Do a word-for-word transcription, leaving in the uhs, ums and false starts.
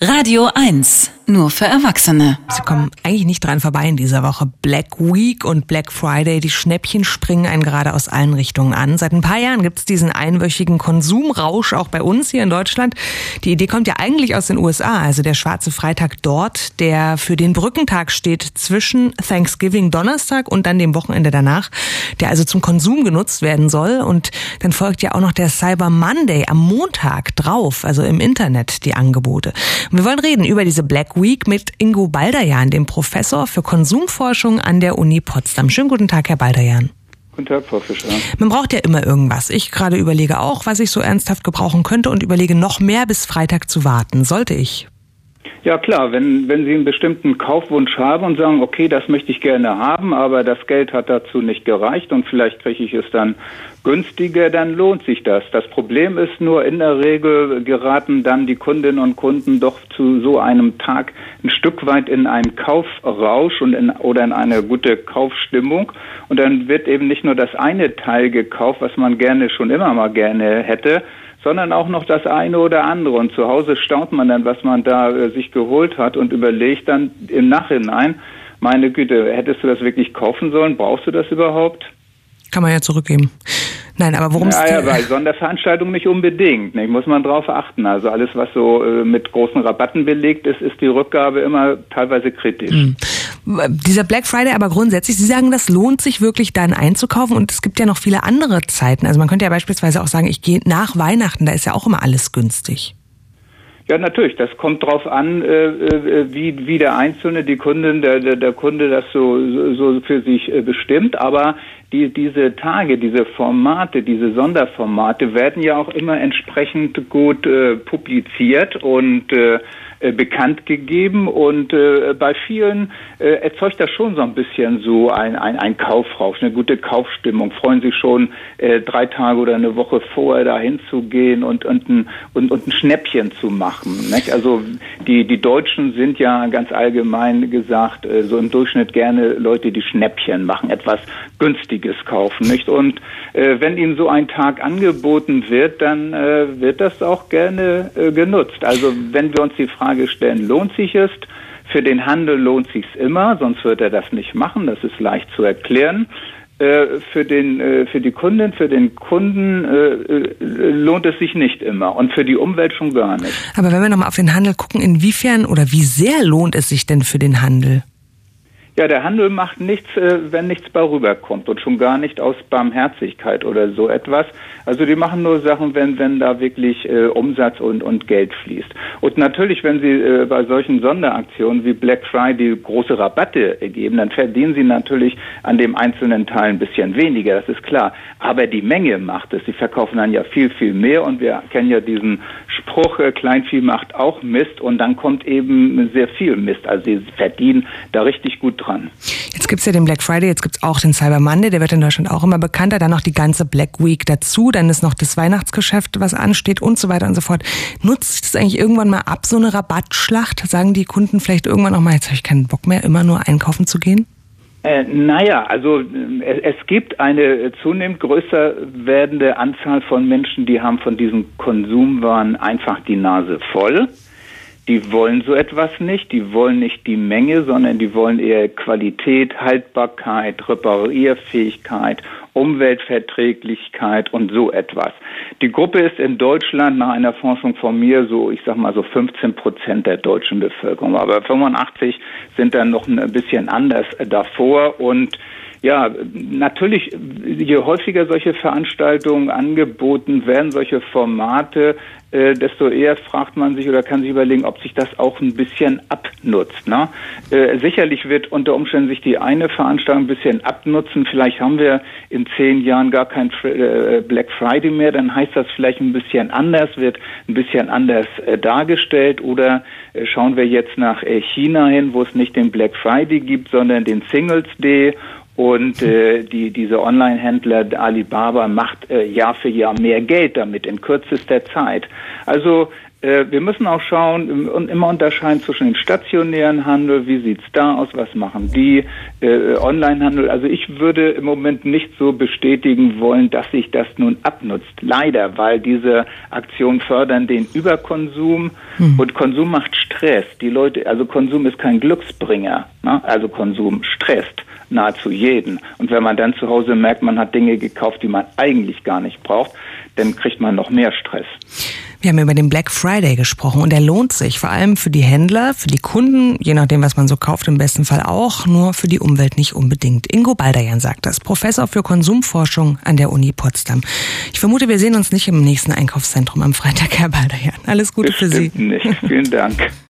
Radio eins, nur für Erwachsene. Sie kommen eigentlich nicht dran vorbei in dieser Woche. Black Week und Black Friday, die Schnäppchen springen einen gerade aus allen Richtungen an. Seit ein paar Jahren gibt es diesen einwöchigen Konsumrausch auch bei uns hier in Deutschland. Die Idee kommt ja eigentlich aus den U S A, also der schwarze Freitag dort, der für den Brückentag steht zwischen Thanksgiving Donnerstag und dann dem Wochenende danach, der also zum Konsum genutzt werden soll. Und dann folgt ja auch noch der Cyber Monday am Montag drauf, also im Internet die Angebote. Wir wollen reden über diese Black Week mit Ingo Balderjan, dem Professor für Konsumforschung an der Uni Potsdam. Schönen guten Tag, Herr Balderjan. Guten Tag, Frau Fischer. Man braucht ja immer irgendwas. Ich gerade überlege auch, was ich so ernsthaft gebrauchen könnte und überlege noch mehr bis Freitag zu warten. Sollte ich? Ja klar, wenn, wenn Sie einen bestimmten Kaufwunsch haben und sagen, okay, das möchte ich gerne haben, aber das Geld hat dazu nicht gereicht und vielleicht kriege ich es dann günstiger, dann lohnt sich das. Das Problem ist nur, in der Regel geraten dann die Kundinnen und Kunden doch zu so einem Tag ein Stück weit in einen Kaufrausch und in, oder in eine gute Kaufstimmung. Und dann wird eben nicht nur das eine Teil gekauft, was man gerne schon immer mal gerne hätte, sondern auch noch das eine oder andere. Und zu Hause staunt man dann, was man da äh, sich geholt hat und überlegt dann im Nachhinein, meine Güte, hättest du das wirklich kaufen sollen? Brauchst du das überhaupt? Kann man ja zurückgeben. Nein, aber worum es ja, ja, bei Sonderveranstaltungen nicht unbedingt. Nicht? Muss man drauf achten. Also alles, was so äh, mit großen Rabatten belegt ist, ist die Rückgabe immer teilweise kritisch. Mhm. Dieser Black Friday aber grundsätzlich, Sie sagen, das lohnt sich wirklich dann einzukaufen und es gibt ja noch viele andere Zeiten. Also man könnte ja beispielsweise auch sagen, ich gehe nach Weihnachten, da ist ja auch immer alles günstig. Ja, natürlich. Das kommt drauf an, äh, wie, wie der Einzelne, die Kundin, der, der, der Kunde das so, so für sich äh, bestimmt. Aber die, diese Tage, diese Formate, diese Sonderformate werden ja auch immer entsprechend gut äh, publiziert und äh, bekannt gegeben und äh, bei vielen äh, erzeugt das schon so ein bisschen so ein, ein, ein Kaufrausch, eine gute Kaufstimmung. Freuen sich schon äh, drei Tage oder eine Woche vorher dahin zu gehen und, und, ein, und, und ein Schnäppchen zu machen. Nicht? Also die, die Deutschen sind ja ganz allgemein gesagt äh, so im Durchschnitt gerne Leute, die Schnäppchen machen, etwas Günstiges kaufen. Nicht? Und äh, wenn ihnen so ein Tag angeboten wird, dann äh, wird das auch gerne äh, genutzt. Also wenn wir uns die Frage stellen, lohnt sich es? Für den Handel lohnt sich es immer, sonst wird er das nicht machen. Das ist leicht zu erklären. Äh, für den, äh, für die Kundin, für den Kunden äh, lohnt es sich nicht immer und für die Umwelt schon gar nicht. Aber wenn wir nochmal auf den Handel gucken, inwiefern oder wie sehr lohnt es sich denn für den Handel? Ja, der Handel macht nichts, wenn nichts bei rüberkommt und schon gar nicht aus Barmherzigkeit oder so etwas. Also die machen nur Sachen, wenn wenn da wirklich äh, Umsatz und und Geld fließt. Und natürlich, wenn sie äh, bei solchen Sonderaktionen wie Black Friday große Rabatte geben, dann verdienen sie natürlich an dem einzelnen Teil ein bisschen weniger, das ist klar. Aber die Menge macht es. Sie verkaufen dann ja viel, viel mehr und wir kennen ja diesen Spruch, äh, Kleinvieh macht auch Mist und dann kommt eben sehr viel Mist. Also sie verdienen da richtig gut dran. Jetzt gibt's ja den Black Friday, jetzt gibt's auch den Cyber Monday, der wird in Deutschland auch immer bekannter, dann noch die ganze Black Week dazu, dann ist noch das Weihnachtsgeschäft, was ansteht und so weiter und so fort. Nutzt sich das eigentlich irgendwann mal ab, so eine Rabattschlacht? Sagen die Kunden vielleicht irgendwann auch mal, jetzt habe ich keinen Bock mehr, immer nur einkaufen zu gehen? Äh, naja, also es, es gibt eine zunehmend größer werdende Anzahl von Menschen, die haben von diesen Konsumwaren einfach die Nase voll. Die wollen so etwas nicht, die wollen nicht die Menge, sondern die wollen eher Qualität, Haltbarkeit, Reparierfähigkeit, Umweltverträglichkeit und so etwas. Die Gruppe ist in Deutschland nach einer Forschung von mir so, ich sag mal so fünfzehn Prozent der deutschen Bevölkerung, aber fünfundachtzig sind dann noch ein bisschen anders davor und ja, natürlich, je häufiger solche Veranstaltungen angeboten werden, solche Formate, äh, desto eher fragt man sich oder kann sich überlegen, ob sich das auch ein bisschen abnutzt. Ne? Äh, sicherlich wird unter Umständen sich die eine Veranstaltung ein bisschen abnutzen. Vielleicht haben wir in zehn Jahren gar kein äh, Black Friday mehr. Dann heißt das vielleicht ein bisschen anders, wird ein bisschen anders äh, dargestellt. Oder äh, schauen wir jetzt nach äh, China hin, wo es nicht den Black Friday gibt, sondern den Singles Day. Und äh, die diese Online-Händler Alibaba macht äh, Jahr für Jahr mehr Geld damit in kürzester Zeit. Also Wir müssen auch schauen und immer unterscheiden zwischen dem stationären Handel, wie sieht's da aus, was machen die, äh, Onlinehandel. Also ich würde im Moment nicht so bestätigen wollen, dass sich das nun abnutzt. Leider, weil diese Aktionen fördern den Überkonsum hm. und Konsum macht Stress. Die Leute, also Konsum ist kein Glücksbringer, ne? Also Konsum stresst nahezu jeden. Und wenn man dann zu Hause merkt, man hat Dinge gekauft, die man eigentlich gar nicht braucht, dann kriegt man noch mehr Stress. Wir haben über den Black Friday gesprochen und er lohnt sich, vor allem für die Händler, für die Kunden, je nachdem, was man so kauft, im besten Fall auch, nur für die Umwelt nicht unbedingt. Ingo Baldayan sagt das, Professor für Konsumforschung an der Uni Potsdam. Ich vermute, wir sehen uns nicht im nächsten Einkaufszentrum am Freitag, Herr Baldayan. Alles Gute Bestimmt für Sie. Nicht. Vielen Dank.